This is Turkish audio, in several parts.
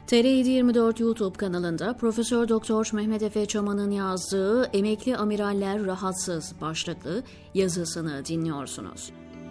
TR724 YouTube kanalında Profesör Doktor Mehmet Efe Çaman'ın yazdığı "Emekli Amiraller Rahatsız" başlıklı yazısını dinliyorsunuz.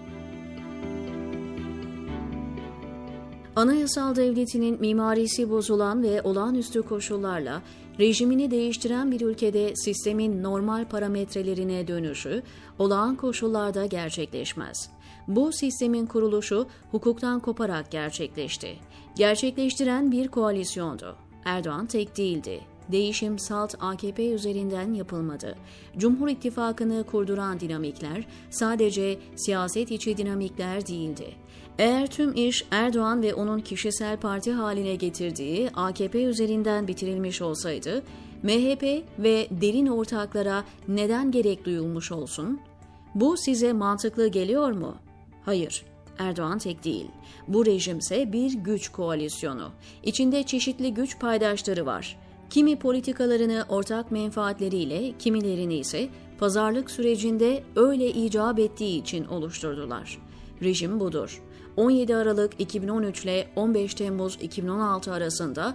Anayasal devletinin mimarisi bozulan ve olağanüstü koşullarla rejimini değiştiren bir ülkede sistemin normal parametrelerine dönüşü olağan koşullarda gerçekleşmez. Bu sistemin kuruluşu hukuktan koparak gerçekleşti. Gerçekleştiren bir koalisyondu. Erdoğan tek değildi. Değişim salt AKP üzerinden yapılmadı. Cumhur İttifakı'nı kurduran dinamikler sadece siyaset içi dinamikler değildi. Eğer tüm iş Erdoğan ve onun kişisel parti haline getirdiği AKP üzerinden bitirilmiş olsaydı, MHP ve derin ortaklara neden gerek duyulmuş olsun? Bu size mantıklı geliyor mu? Hayır. Erdoğan tek değil. Bu rejimse bir güç koalisyonu. İçinde çeşitli güç paydaşları var. Kimi politikalarını ortak menfaatleriyle, kimilerini ise pazarlık sürecinde öyle icap ettiği için oluşturdular. Rejim budur. 17 Aralık 2013 ile 15 Temmuz 2016 arasında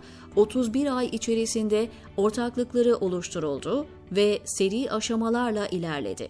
31 ay içerisinde ortaklıkları oluşturuldu ve seri aşamalarla ilerledi.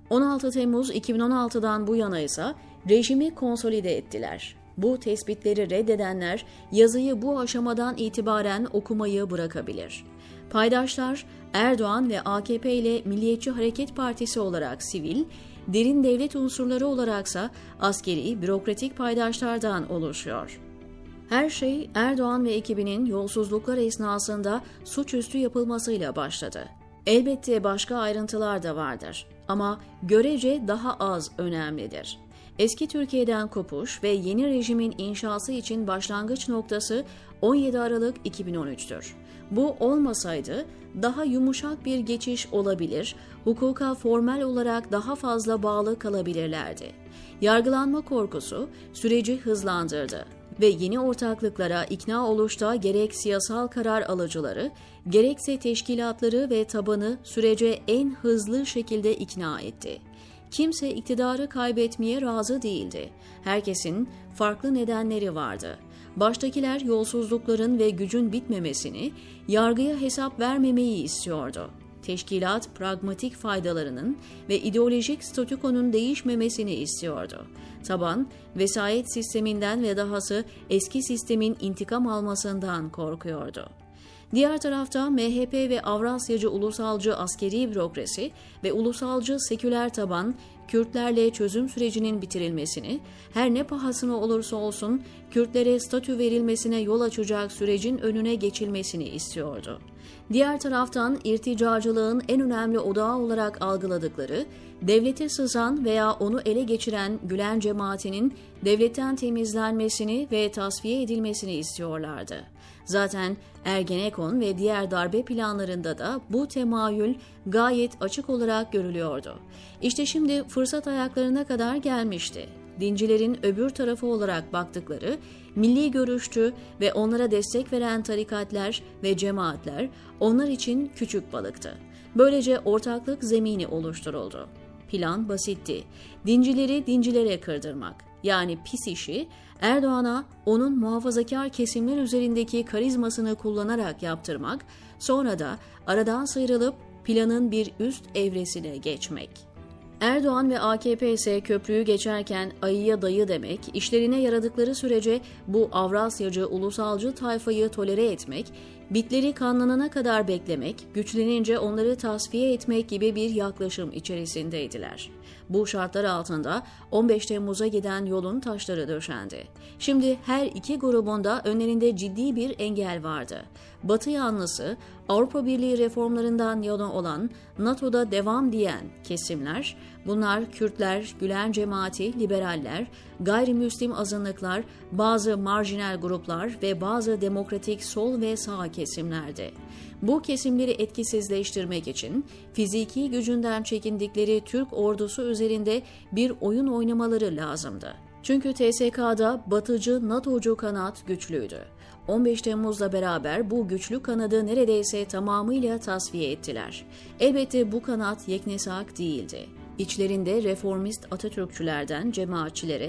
16 Temmuz 2016'dan bu yana ise rejimi konsolide ettiler. Bu tespitleri reddedenler yazıyı bu aşamadan itibaren okumayı bırakabilir. Paydaşlar Erdoğan ve AKP ile Milliyetçi Hareket Partisi olarak sivil, derin devlet unsurları olaraksa askeri, bürokratik paydaşlardan oluşuyor. Her şey Erdoğan ve ekibinin yolsuzluklar esnasında suçüstü yapılmasıyla başladı. Elbette başka ayrıntılar da vardır ama görece daha az önemlidir. Eski Türkiye'den kopuş ve yeni rejimin inşası için başlangıç noktası 17 Aralık 2013'tür. Bu olmasaydı daha yumuşak bir geçiş olabilir, hukuka formel olarak daha fazla bağlı kalabilirlerdi. Yargılanma korkusu süreci hızlandırdı ve yeni ortaklıklara ikna oluşta gerek siyasal karar alıcıları, gerekse teşkilatları ve tabanı sürece en hızlı şekilde ikna etti. Kimse iktidarı kaybetmeye razı değildi. Herkesin farklı nedenleri vardı. Baştakiler yolsuzlukların ve gücün bitmemesini, yargıya hesap vermemeyi istiyordu. Teşkilat pragmatik faydalarının ve ideolojik statükonun değişmemesini istiyordu. Taban, vesayet sisteminden ve dahası eski sistemin intikam almasından korkuyordu. Diğer tarafta MHP ve Avrasyacı ulusalcı askeri bürokrasi ve ulusalcı seküler taban, Kürtlerle çözüm sürecinin bitirilmesini, her ne pahasına olursa olsun Kürtlere statü verilmesine yol açacak sürecin önüne geçilmesini istiyordu. Diğer taraftan irticacılığın en önemli odağı olarak algıladıkları, devlete sızan veya onu ele geçiren Gülen cemaatinin devletten temizlenmesini ve tasfiye edilmesini istiyorlardı. Zaten Ergenekon ve diğer darbe planlarında da bu temayül gayet açık olarak görülüyordu. İşte şimdi fırsat ayaklarına kadar gelmişti. Dincilerin öbür tarafı olarak baktıkları, milli görüşçü ve onlara destek veren tarikatlar ve cemaatler onlar için küçük balıktı. Böylece ortaklık zemini oluşturuldu. Plan basitti. Dincileri dincilere kırdırmak, yani pis işi Erdoğan'a onun muhafazakar kesimler üzerindeki karizmasını kullanarak yaptırmak, sonra da aradan sıyrılıp planın bir üst evresine geçmek. Erdoğan ve AKP ise köprüyü geçerken ayıya dayı demek, işlerine yaradıkları sürece bu Avrasyacı, ulusalcı tayfayı tolere etmek, bitleri kanlanana kadar beklemek, güçlenince onları tasfiye etmek gibi bir yaklaşım içerisindeydiler. Bu şartlar altında 15 Temmuz'a giden yolun taşları döşendi. Şimdi her iki grubun da önlerinde ciddi bir engel vardı. Batı yanlısı, Avrupa Birliği reformlarından yana olan, NATO'da devam diyen kesimler, bunlar Kürtler, Gülen cemaati, liberaller, gayrimüslim azınlıklar, bazı marjinal gruplar ve bazı demokratik sol ve sağ kesimlerdi. Bu kesimleri etkisizleştirmek için fiziki gücünden çekindikleri Türk ordusu üzerinde bir oyun oynamaları lazımdı. Çünkü TSK'da batıcı, NATO'cu kanat güçlüydü. 15 Temmuz'la beraber bu güçlü kanadı neredeyse tamamıyla tasfiye ettiler. Elbette bu kanat yeknesak değildi. İçlerinde reformist Atatürkçülerden cemaatçilere,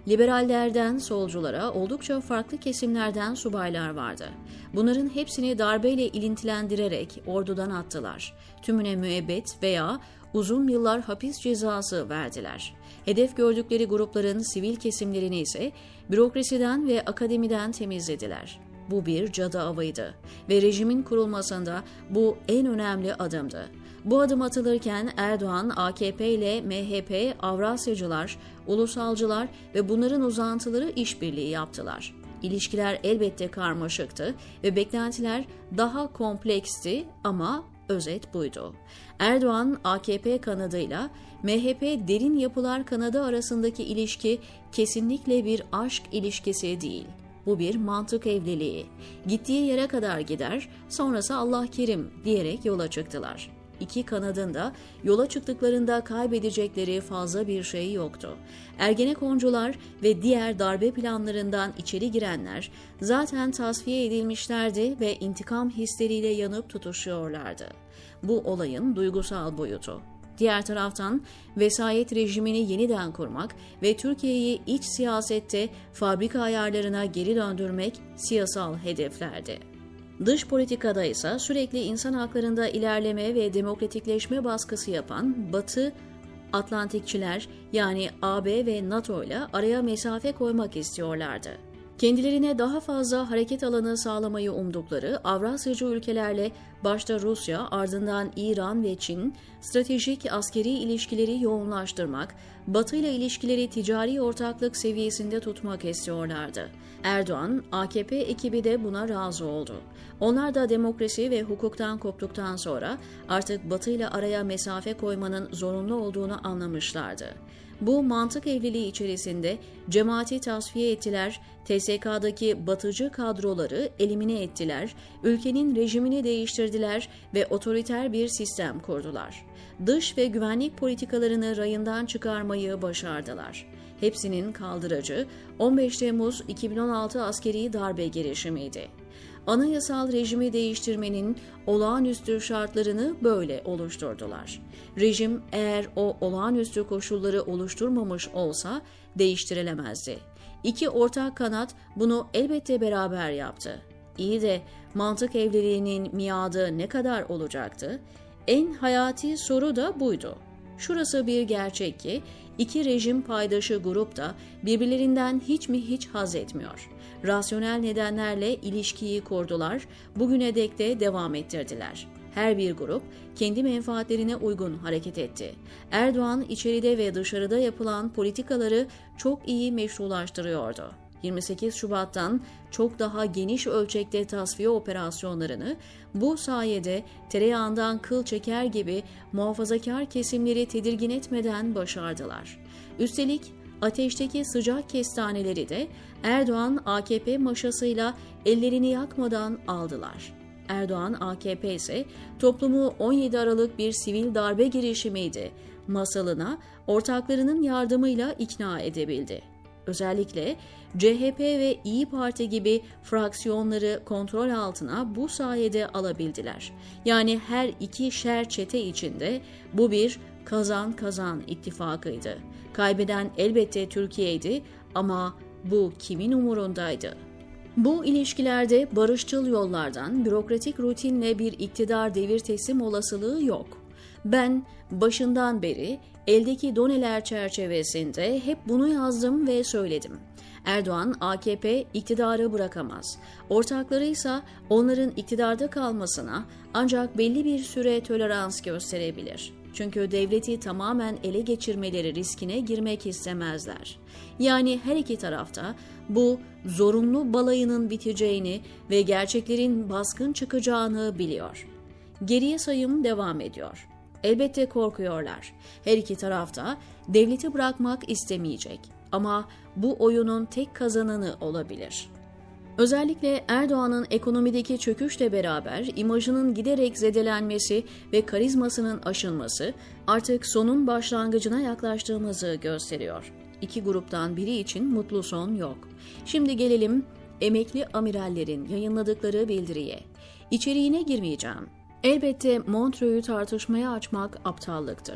Liberallerden solculara oldukça farklı kesimlerden subaylar vardı. Bunların hepsini darbeyle ilintilendirerek ordudan attılar. Tümüne müebbet veya uzun yıllar hapis cezası verdiler. Hedef gördükleri grupların sivil kesimlerini ise bürokrasiden ve akademiden temizlediler. Bu bir cadı avıydı ve rejimin kurulmasında bu en önemli adımdı. Bu adım atılırken Erdoğan, AKP ile MHP, Avrasyacılar, ulusalcılar ve bunların uzantıları işbirliği yaptılar. İlişkiler elbette karmaşıktı ve beklentiler daha kompleksti ama özet buydu. Erdoğan, AKP kanadıyla MHP derin yapılar kanadı arasındaki ilişki kesinlikle bir aşk ilişkisi değil. Bu bir mantık evliliği. Gittiği yere kadar gider, sonrası Allah kerim diyerek yola çıktılar. İki kanadın da yola çıktıklarında kaybedecekleri fazla bir şey yoktu. Ergenekoncular ve diğer darbe planlarından içeri girenler zaten tasfiye edilmişlerdi ve intikam hisleriyle yanıp tutuşuyorlardı. Bu olayın duygusal boyutu. Diğer taraftan vesayet rejimini yeniden kurmak ve Türkiye'yi iç siyasette fabrika ayarlarına geri döndürmek siyasal hedeflerdi. Dış politikada ise sürekli insan haklarında ilerleme ve demokratikleşme baskısı yapan Batı Atlantikçiler yani AB ve NATO ile araya mesafe koymak istiyorlardı. Kendilerine daha fazla hareket alanı sağlamayı umdukları Avrasyacı ülkelerle başta Rusya, ardından İran ve Çin, stratejik askeri ilişkileri yoğunlaştırmak, Batı ile ilişkileri ticari ortaklık seviyesinde tutmak istiyorlardı. Erdoğan, AKP ekibi de buna razı oldu. Onlar da demokrasi ve hukuktan koptuktan sonra artık Batı ile araya mesafe koymanın zorunlu olduğunu anlamışlardı. Bu mantık evliliği içerisinde cemaati tasfiye ettiler, TSK'daki batıcı kadroları elimine ettiler, ülkenin rejimini değiştirdiler ve otoriter bir sistem kurdular. Dış ve güvenlik politikalarını rayından çıkarmayı başardılar. Hepsinin kaldıracı 15 Temmuz 2016 askeri darbe girişimiydi. Anayasal rejimi değiştirmenin olağanüstü şartlarını böyle oluşturdular. Rejim eğer o olağanüstü koşulları oluşturmamış olsa değiştirilemezdi. İki ortak kanat bunu elbette beraber yaptı. İyi de mantık evliliğinin miadı ne kadar olacaktı? En hayati soru da buydu. Şurası bir gerçek ki iki rejim paydaşı grup da birbirlerinden hiç mi hiç haz etmiyor. Rasyonel nedenlerle ilişkiyi kurdular, bugüne dek de devam ettirdiler. Her bir grup kendi menfaatlerine uygun hareket etti. Erdoğan içeride ve dışarıda yapılan politikaları çok iyi meşrulaştırıyordu. 28 Şubat'tan çok daha geniş ölçekte tasfiye operasyonlarını bu sayede tereyağından kıl çeker gibi muhafazakar kesimleri tedirgin etmeden başardılar. Üstelik ateşteki sıcak kestaneleri de Erdoğan AKP maşasıyla ellerini yakmadan aldılar. Erdoğan AKP ise toplumu 17 Aralık bir sivil darbe girişimiydi masalına ortaklarının yardımıyla ikna edebildi. Özellikle CHP ve İyi Parti gibi fraksiyonları kontrol altına bu sayede alabildiler. Yani her iki şer çete içinde bu bir kazan-kazan ittifakıydı. Kaybeden elbette Türkiye'ydi ama bu kimin umurundaydı? Bu ilişkilerde barışçıl yollardan bürokratik rutinle bir iktidar devir teslim olasılığı yok. Ben başından beri eldeki doneler çerçevesinde hep bunu yazdım ve söyledim. Erdoğan, AKP iktidarı bırakamaz. Ortakları ise onların iktidarda kalmasına ancak belli bir süre tolerans gösterebilir. Çünkü devleti tamamen ele geçirmeleri riskine girmek istemezler. Yani her iki tarafta bu zorunlu balayının biteceğini ve gerçeklerin baskın çıkacağını biliyor. Geriye sayım devam ediyor. Elbette korkuyorlar. Her iki tarafta devleti bırakmak istemeyecek. Ama bu oyunun tek kazananı olabilir. Özellikle Erdoğan'ın ekonomideki çöküşle beraber imajının giderek zedelenmesi ve karizmasının aşınması artık sonun başlangıcına yaklaştığımızı gösteriyor. İki gruptan biri için mutlu son yok. Şimdi gelelim emekli amirallerin yayınladıkları bildiriye. İçeriğine girmeyeceğim. Elbette Montreux'u tartışmaya açmak aptallıktır.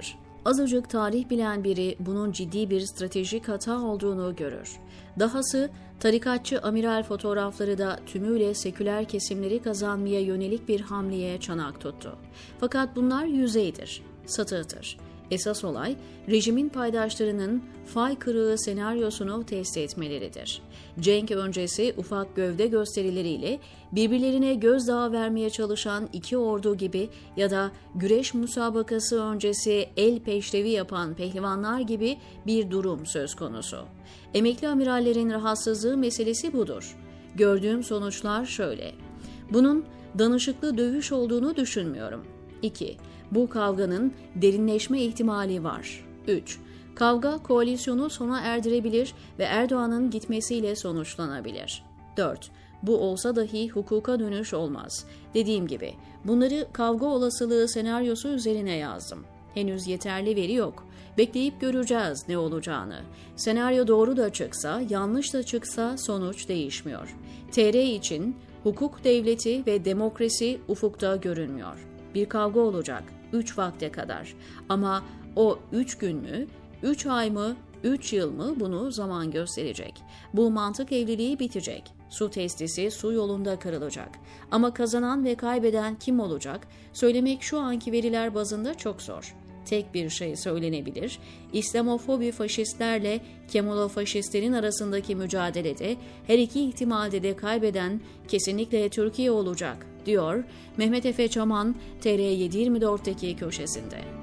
Azıcık tarih bilen biri bunun ciddi bir stratejik hata olduğunu görür. Dahası tarikatçı amiral fotoğrafları da tümüyle seküler kesimleri kazanmaya yönelik bir hamleye çanak tuttu. Fakat bunlar yüzeydir, satıhtır. Esas olay, rejimin paydaşlarının fay kırığı senaryosunu test etmeleridir. Cenk öncesi ufak gövde gösterileriyle birbirlerine gözdağı vermeye çalışan iki ordu gibi ya da güreş müsabakası öncesi el peşrevi yapan pehlivanlar gibi bir durum söz konusu. Emekli amirallerin rahatsızlığı meselesi budur. Gördüğüm sonuçlar şöyle. Bunun danışıklı dövüş olduğunu düşünmüyorum. 2. Bu kavganın derinleşme ihtimali var. 3. Kavga koalisyonu sona erdirebilir ve Erdoğan'ın gitmesiyle sonuçlanabilir. 4. Bu olsa dahi hukuka dönüş olmaz. Dediğim gibi bunları kavga olasılığı senaryosu üzerine yazdım. Henüz yeterli veri yok. Bekleyip göreceğiz ne olacağını. Senaryo doğru da çıksa, yanlış da çıksa sonuç değişmiyor. TR için hukuk devleti ve demokrasi ufukta görünmüyor. Bir kavga olacak 3 vakte kadar. Ama o 3 gün mü, 3 ay mı, 3 yıl mı bunu zaman gösterecek. Bu mantık evliliği bitecek. Su testisi su yolunda kırılacak. Ama kazanan ve kaybeden kim olacak? Söylemek şu anki veriler bazında çok zor. Tek bir şey söylenebilir. İslamofobi faşistlerle Kemalofaşistlerin arasındaki mücadelede her iki ihtimalde de kaybeden kesinlikle Türkiye olacak, diyor Mehmet Efe Çaman TR724'deki köşesinde.